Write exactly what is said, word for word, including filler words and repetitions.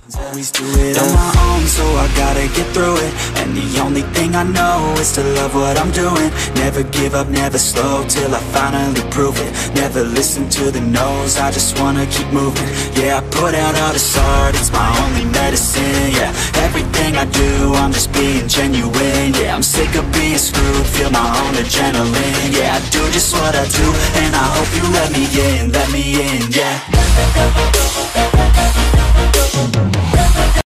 Always do it on my own, so I gotta get through it. And the only thing I know is to love what I'm doing. Never give up, never slow, till I finally prove it. Never listen to the no's, I just wanna keep moving. Yeah, I put out all this art, it's my only medicine. Yeah, everything I do, I'm just being genuine. Yeah, I'm sick of being screwed, feel my own adrenaline. Yeah, I do just what I do, and I hope you let me in, let me in, yeah.